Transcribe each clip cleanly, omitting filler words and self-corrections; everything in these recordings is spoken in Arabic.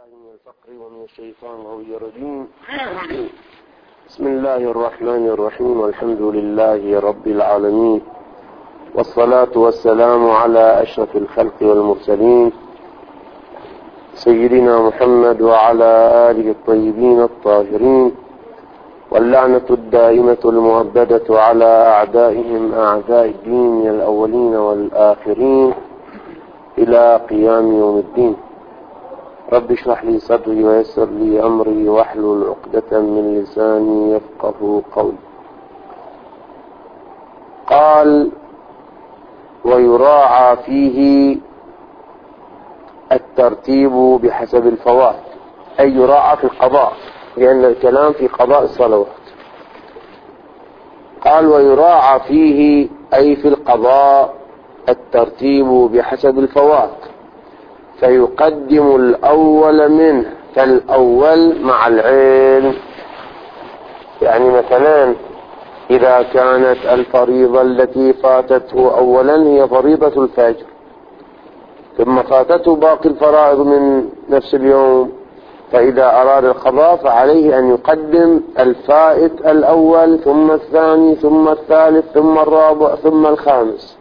بالله من الفقر ومن الشيطان الرجيم. بسم الله الرحمن الرحيم، والحمد لله رب العالمين، والصلاة والسلام على أشرف الخلق والمرسلين سيدنا محمد وعلى آله الطيبين الطاهرين، واللعنة الدائمة المؤبدة على أعدائهم أعداء الدين من الأولين والآخرين إلى قيام يوم الدين. رب اشرح لي صدري ويسر لي أمري واحلل عقدة من لساني يفقه قولي. قال: ويراعى فيه الترتيب بحسب الفوائد، أي يراعى في القضاء، لأن الكلام في قضاء الصلوات. قال: ويراعى فيه أي في القضاء الترتيب بحسب الفوائد، فيقدم الأول منه، فالأول مع العلم. يعني مثلا إذا كانت الفريضة التي فاتته أولا هي فريضة الفجر، ثم فاتته باقي الفرائض من نفس اليوم، فإذا أراد القضاء فعليه أن يقدم الفائت الأول، ثم الثاني، ثم الثالث، ثم الرابع، ثم الخامس،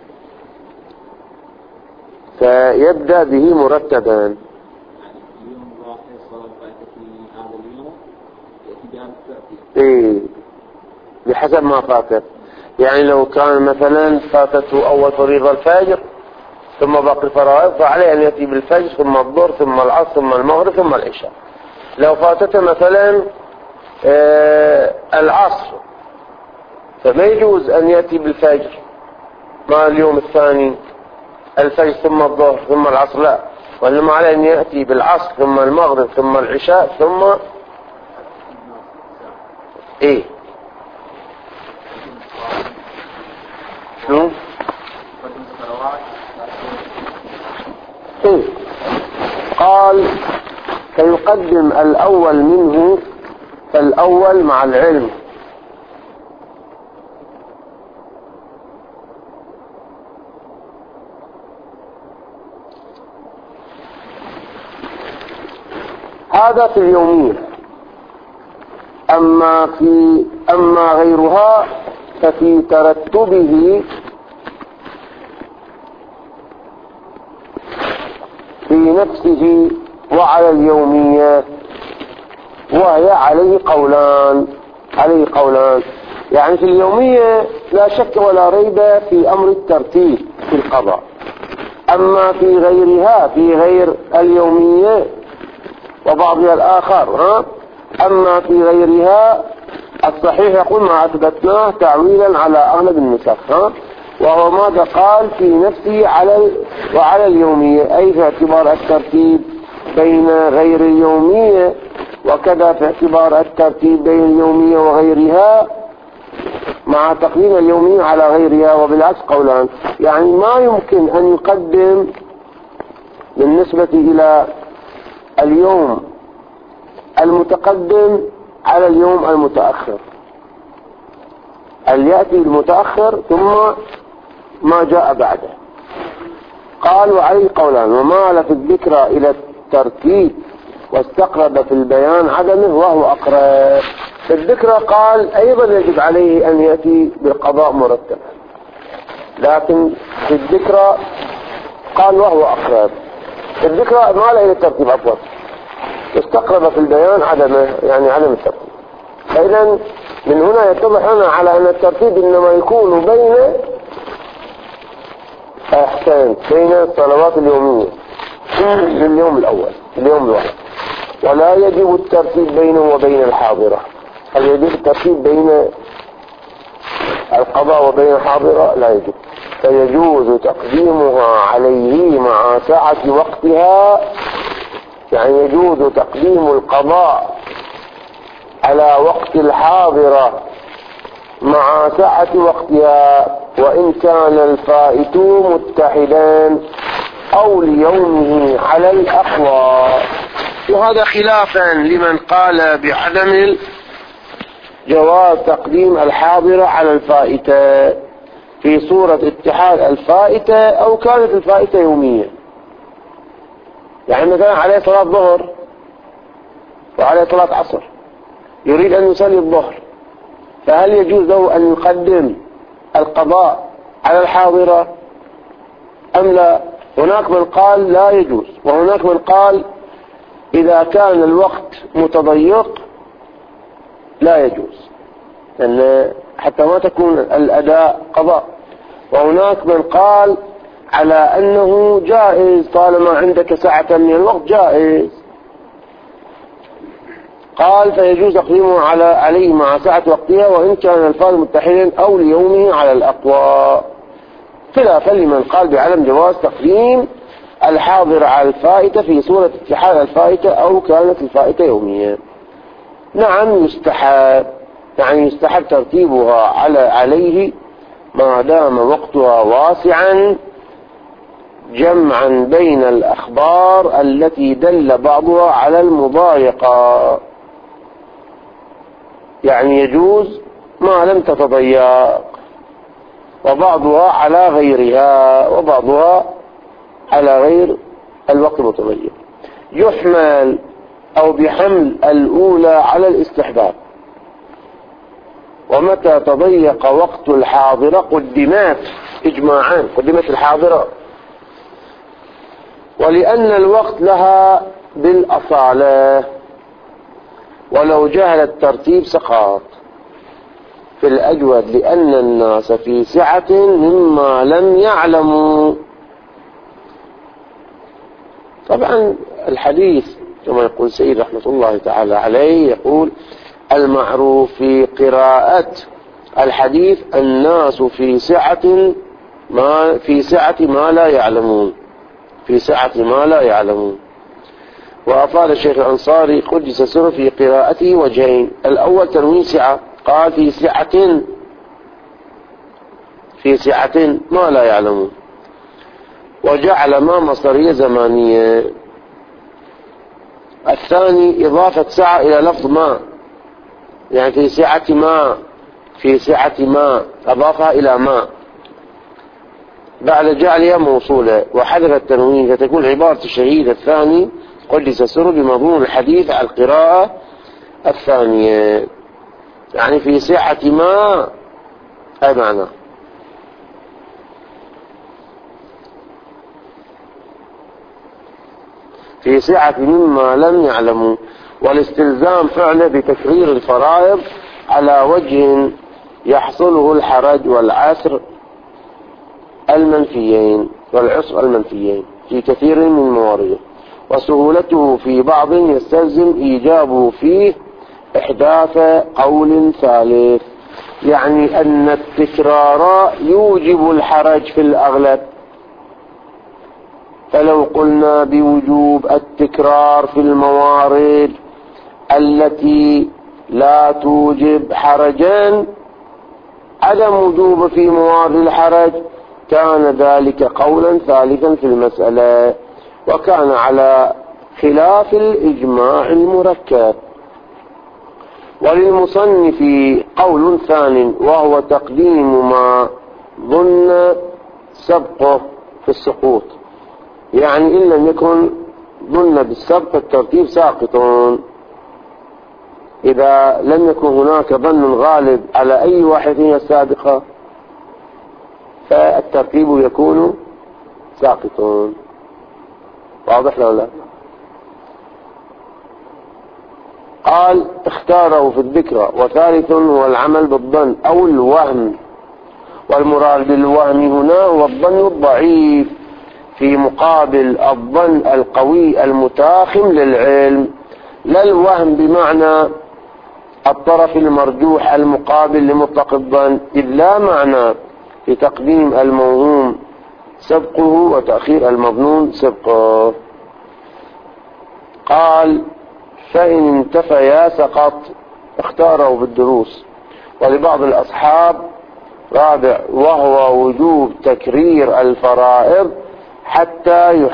فيبدأ به مرتبا. بحسب ما فاته. يعني لو كان مثلا فاتته أول فريضة الفجر ثم باقي الفرائض، فعليه أن يأتي بالفجر ثم الظهر ثم العصر ثم المغرب ثم العشاء. لو فاتته مثلا العصر، فما يجوز أن يأتي بالفجر مع اليوم الثاني الفجر ثم الظهر ثم العصر، لا، وإنما عليه أن يأتي بالعصر ثم المغرب ثم العشاء ثم قال: فيقدم الأول منه، فالأول مع العلم. هذا في اليومية. أما غيرها ففي ترتبه في نفسه وعلى اليومية، وهي عليه قولان. يعني في اليومية لا شك ولا ريب في أمر الترتيب في القضاء. أما في غيرها، في غير اليومية وبعضها الآخر، أما في غيرها الصحيح يقول ما أثبتناه تعويلا على أغلب النسخ، وهو ماذا قال في نفسه وعلى اليومية، أي في اعتبار الترتيب بين غير اليومية، وكذا في اعتبار الترتيب بين اليومية وغيرها مع تقديم اليومية على غيرها، وبالعكس قولان. يعني ما يمكن أن يقدم بالنسبة إلى اليوم المتقدم على اليوم المتأخر، أن يأتي المتأخر ثم ما جاء بعده. قال: وعليه قولان، ومال في الذكرى إلى الترتيب واستقرب في البيان عدمه وهو أقرب. في الذكرى قال أيضا يجب عليه أن يأتي بالقضاء مرتبا، لكن في الذكرى قال وهو أقرب. في الذكرى مال إلى الترتيب أفضل، استقرب في البيان عدمه، يعني عدم الترتيب. فإذا من هنا يتضح لنا على أن الترتيب إنما يكون بين الصلوات اليومية في اليوم الأول، اليوم الواحد، ولا يجب الترتيب بينه وبين الحاضرة. هل يجب الترتيب بين القضاء وبين الحاضرة؟ لا يجب. فيجوز تقديمها عليه مع سعة وقتها، يعني يجوز تقديم القضاء على وقت الحاضرة مع سعة وقتها، وإن كان الفائت متحدان أو ليومه على الأقوى. وهذا خلافا لمن قال بعدم جواز تقديم الحاضرة على الفائتة في صورة اتحاد الفائتة، أو كانت الفائتة يومية. يعني مثلا عليه صلاة ظهر وعليه صلاة عصر، يريد أن يصلي الظهر، فهل يجوز له أن يقدم القضاء على الحاضرة أم لا؟ هناك من قال لا يجوز، وهناك من قال إذا كان الوقت متضيق لا يجوز، لأن حتى ما تكون الأداء قضاء. وهناك من قال على أنه جائز طالما عندك ساعة من الوقت جائز. قال فيجوز تقديمه عليه مع ساعة وقتها وإن كان الفاظ متحدا أو ليومه على الأقوى، خلافا لمن قال بعدم جواز تقديم الحاضر على الفائتة في صورة اتحاد الفائتة أو كانت الفائتة يومية. نعم يستحب، يعني يستحب ترتيبها عليه ما دام وقتها واسعا، جمعا بين الأخبار التي دل بعضها على المضايقة، يعني يجوز ما لم تتضيق، وبعضها على غيرها وبعضها على غير الوقت المتضيق. يحمل أو بحمل الأولى على الاستحباب، ومتى تضيق وقت الحاضرة قدمت إجماعا، قدمت الحاضرة، ولأن الوقت لها بالأصالة، ولو جهل الترتيب سقط في الأجود لأن الناس في سعة مما لم يعلموا. طبعا الحديث كما يقول سيد رحمة الله تعالى عليه، يقول المعروف في قراءة الحديث الناس في سعة ما لا يعلمون، في سعة ما لا يعلمون. وأفاد الشيخ الأنصاري قدس سره في قراءته وجهين: الأول تنوين سعة، قال في سعة ما لا يعلمون، وجعل ما مصدرية زمانية. الثاني إضافة سعة إلى لفظ ما، يعني في سعة ما أضافها إلى ما بعد جعلها موصولة وحذف التنوين، فتكون عبارة الشهيد الثاني قدس سره بمضمون الحديث على القراءة الثانية، يعني في سعة ما أي معنى. في سعة مما لم يعلموا، والاستلزام فعله بتكرير الفرائض على وجه يحصله الحرج والعسر المنفيين في كثير من موارده، وسهولته في بعض يستلزم إيجابه فيه إحداث قول ثالث، يعني أن التكرار يوجب الحرج في الأغلب. فلو قلنا بوجوب التكرار في الموارد التي لا توجب حرجا، عدم وجوب في موارد الحرج، كان ذلك قولا ثالثا في المسألة، وكان على خلاف الإجماع المركب. وللمصنف قول ثاني، وهو تقديم ما ظن سبقه في السقوط، يعني إن لم يكن ظن بالسبق الترتيب ساقط. إذا لم يكن هناك ظن غالب على أي واحد من السابقة فالترتيب يكون ساقط. واضح لو لا؟ قال اختاره في الذكرى. وثالث هو العمل بالظن أو الوهم، والمراد بالوهم هنا هو الظن الضعيف في مقابل الظن القوي المتاخم للعلم، لا الوهم بمعنى الطرف المرجوح المقابل لمطلق الظن، إذ لا معنى في تقديم الموهوم سبقه وتأخير المظنون سبقه. قال فإن انتفيا سقط، اختاره بالدروس. ولبعض الأصحاب رابع، وهو وجوب تكرير الفرائض حتى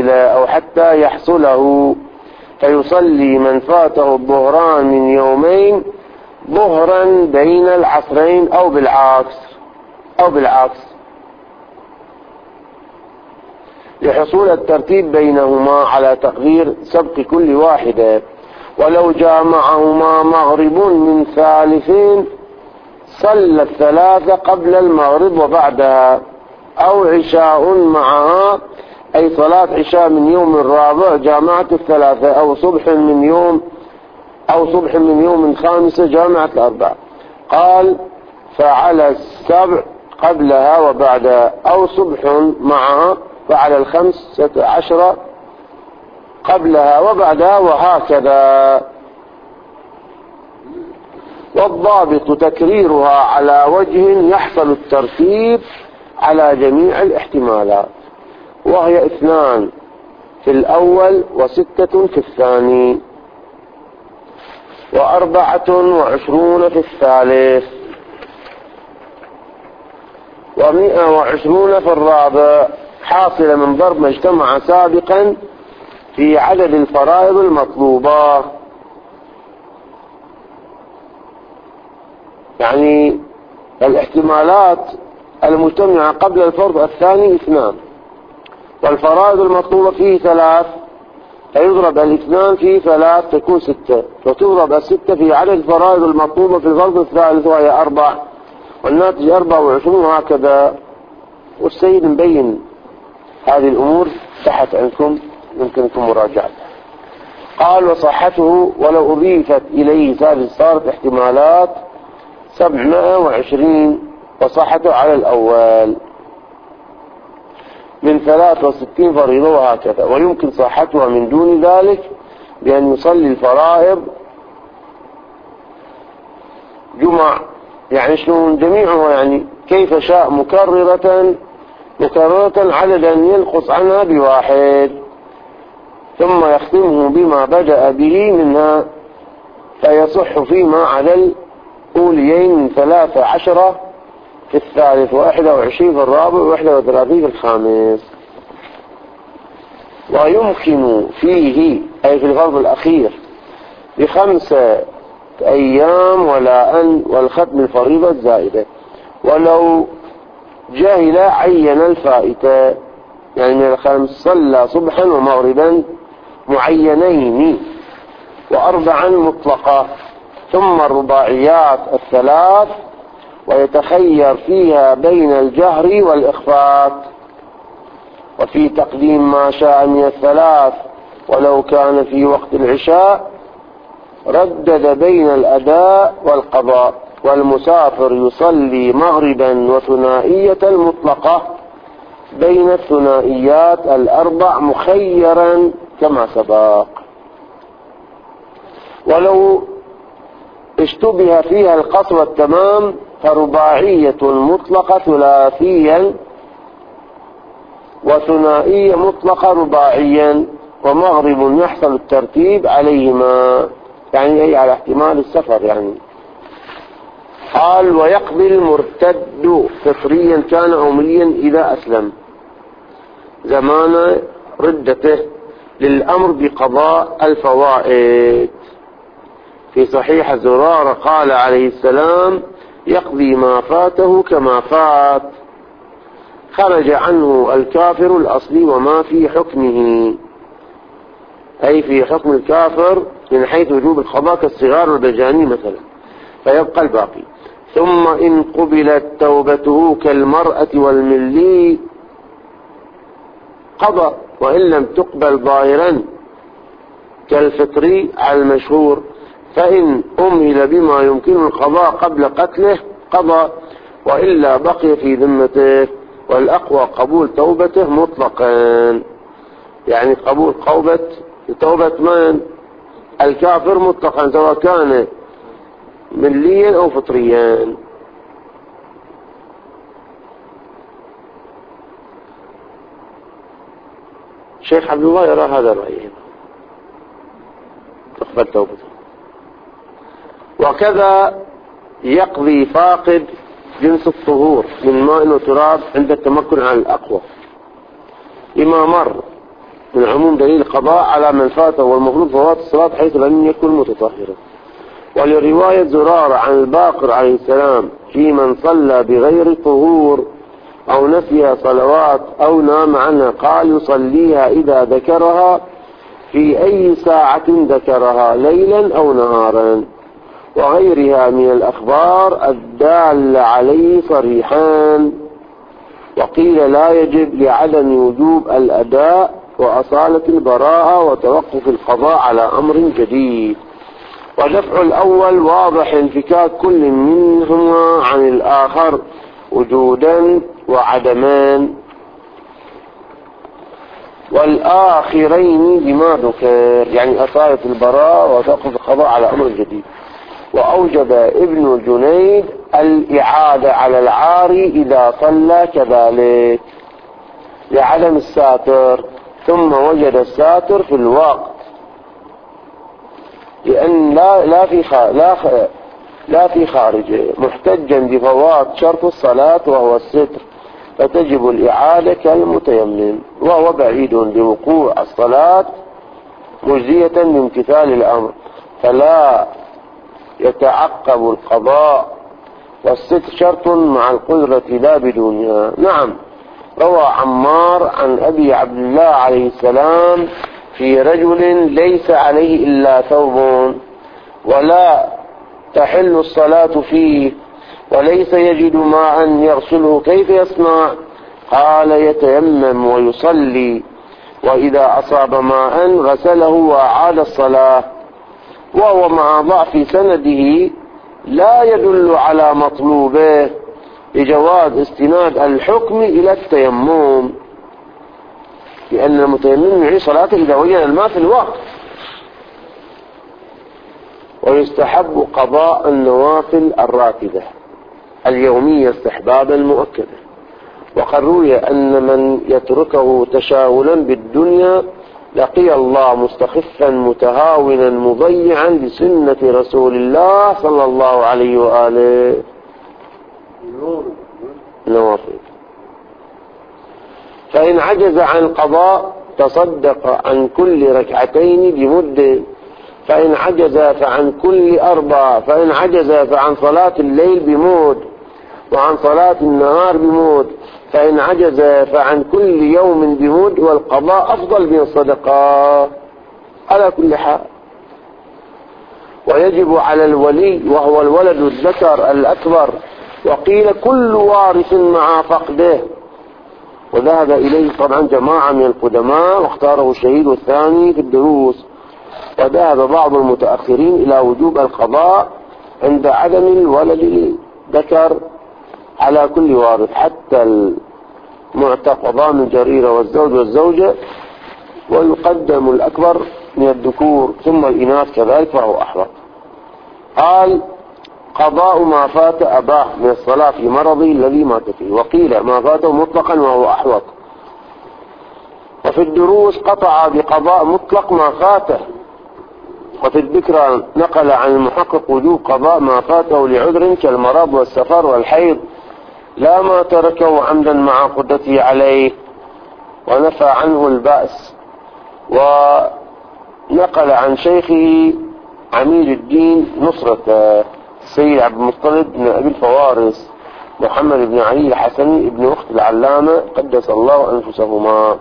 يحصله، فيصلي من فاته الظهران من يومين ظهرا بين العصرين أو بالعكس. لحصول الترتيب بينهما على تقدير سبق كل واحدة. ولو جامعهما مغرب من ثالثين صلى الثلاثة قبل المغرب وبعدها، أو عشاء معها أي صلاة عشاء من يوم الرابع جامعة الثلاثة، أو صبح من يوم خامسة جامعة الأربع. قال فعلى السبع قبلها وبعدها، أو صبح معها فعلى 15 قبلها وبعدها، وهكذا. والضابط تكريرها على وجه يحصل الترتيب على جميع الاحتمالات، وهي 2 في الأول و6 في الثاني، و24 في الثالث، و120 في الرابع، حاصلة من ضرب ما اجتمع سابقا في عدد الفرائض المطلوبة. يعني الاحتمالات المجتمعة قبل الفرض الثاني 2، والفرائض المطلوبة فيه 3، فيضرب 2 في 3 تكون 6، وتضرب 6 في عدد الفرائض المطلوبة في الفرض الثالث وهي 4، والناتج 24، وهكذا. والسيد مبين هذه الأمور تحت عندكم يمكنكم مراجعتها. قال وصحته ولو أضيفت إليه ثالث صارت احتمالات 720، وصحته على الأول من 63 فريضة، وهكذا. ويمكن صحتها من دون ذلك بأن يصلي الفرائض جمع، يعني شلون جميعها، يعني كيف شاء، مكررة عددا ينقص عنها بواحد، ثم يختمه بما بدأ به منها، فيصح فيما عدا الأوليين من 13 في الثالث، 21 في الرابع، 31 في الخامس. ويمكن فيه أي في الفرض الأخير ب5 أيام ولا أن والختم الفريضة الزائدة. ولو جاهل عين الفائتة، يعني من الخمس صلى صبحا ومغربا معينين، و4 مطلقة، ثم الرباعيات 3، ويتخير فيها بين الجهر والإخفاء، وفي تقديم ما شاء من 3، ولو كان في وقت العشاء ردد بين الأداء والقضاء. والمسافر يصلي مغربا وثنائية المطلقة بين الثنائيات 4 مخيرا كما سبق. ولو اشتبه فيها القصر والتمام فرباعية مطلقة ثلاثيا، وثنائية مطلقة رباعيا، ومغرب يحصل الترتيب عليهما، يعني أي على احتمال السفر يعني. قال ويقضي المرتد فطريا كان أو مليا إذا أسلم زمان ردته للأمر بقضاء الفوائد. في صحيح زرارة قال عليه السلام يقضي ما فاته كما فات، خرج عنه الكافر الأصلي وما في حكمه، أي في حكم الكافر من حيث وجوب القضاء كالصغار والبجاني مثلا، فيبقى الباقي. ثم إن قبلت توبته كالمرأة والملي قضى، وإن لم تقبل ظاهرا كالفطري على المشهور، فإن أمهل بما يمكن القضاء قبل قتله قضى، وإلا بقي في ذمته. والأقوى قبول توبته مطلقا، يعني قبول توبة من الكافر مطلقا سواء كان مليا أو فطريا. الشيخ عبد الله يرى هذا الرأي، تقبل توبته. وكذا يقضي فاقد جنس الطهور من ماء وتراب عند التمكن عن الأقوى، لما مر من عموم دليل القضاء على من فاته، والمفروض فوات الصلاة حيث لم يكن متطهرا. ولرواية زرارة عن الباقر عليه السلام في من صلى بغير طهور أو نسي صلوات أو نام عنها، قال يصليها إذا ذكرها في أي ساعة ذكرها ليلا أو نهارا، وغيرها من الأخبار الدالة عليه صريحان. وقيل لا يجب لعدم وجوب الأداء وأصالة البراءة وتوقف القضاء على أمر جديد. ودفع الأول واضح انفكاك كل منهما عن الآخر وجودا وعدمان، والآخرين بما ذكر، يعني أصالة البراءة وتوقف القضاء على أمر جديد. وأوجب ابن الجنيد الإعادة على العاري إذا صلى كذلك لعدم الساتر، ثم وجد الساتر في الوقت، لأن لا في خارجه، محتجا بفوات شرط الصلاة وهو الستر، فتجب الإعادة كالمتيمم، وهو بعيد لوقوع الصلاة مجزية بامتثال الأمر، فلا يتعقب القضاء، والستر شرط مع القدرة لا بدونها. نعم، روى عمار عن أبي عبد الله عليه السلام في رجل ليس عليه إلا ثوب ولا تحل الصلاة فيه وليس يجد ماء يغسله، كيف يصنع؟ قال يتيمم ويصلي، وإذا أصاب ماء غسله وأعاد الصلاة. وهو مع ضعف سنده لا يدل على مطلوبه لجواز استناد الحكم إلى التيمم، لأن المتيمم يعيد صلاته إذا وجد الماء في الوقت. ويستحب قضاء النوافل الراتبة اليومية استحبابا مؤكدا. وقد روي أن من يتركه تشاغلا بالدنيا لقي الله مستخفا متهاونا مضيعا لسنة رسول الله صلى الله عليه وآله. نوافل. فإن عجز عن القضاء تصدق عن كل ركعتين بمد، فإن عجز فعن كل 4، فإن عجز فعن صلاة الليل بمود، وعن صلاة النهار بمود، فإن عجز فعن كل يوم بمود، والقضاء أفضل من الصدقة على كل حال. ويجب على الولي وهو الولد الذكر الأكبر، وقيل كل وارث مع فقده، وذهب إليه طبعا جماعة من القدماء، واختاره الشهيد الثاني في الدروس. وذهب بعض المتأخرين إلى وجوب القضاء عند عدم الولد الذكر على كل وارث، حتى المعتق ضامن الجريرة والزوج والزوجة، ويقدم الأكبر من الذكور ثم الإناث كذلك، فهو أحوط. قال قضاء ما فات أباه من الصلاة في مرضه الذي مات فيه، وقيل ما فاته مطلقا وهو أحوط. وفي الدروس قطع بقضاء مطلق ما فاته. وفي الذكرى نقل عن المحقق وجوب قضاء ما فاته لعذر كالمرض والسفر والحيض، لا ما تركه عمدا مع قدرته عليه، ونفى عنه البأس. ونقل عن شيخه عميد الدين نصرة السيد عبد المطلب بن أبي الفوارس محمد بن علي الحسني ابن أخت العلامة قدس الله أنفسهما.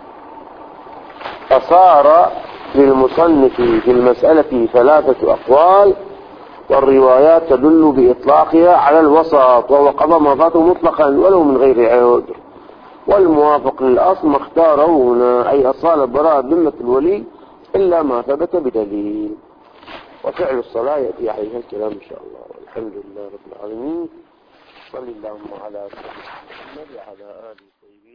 فصار للمصنف في المسألة 3 أقوال، والروايات تدل بإطلاقها على الوسط، وهو قضاء ما فاته مطلقا ولو من غير عذر. والموافق للأصل ما اختاره هنا، أي أصالة براءة ذمة الولي إلا ما ثبت بدليل. وفعل الصلاة يأتي عليها الكلام إن شاء الله. والحمد لله رب العالمين. صلى اللهم على سيدنا محمد وعلى آله الطيبين.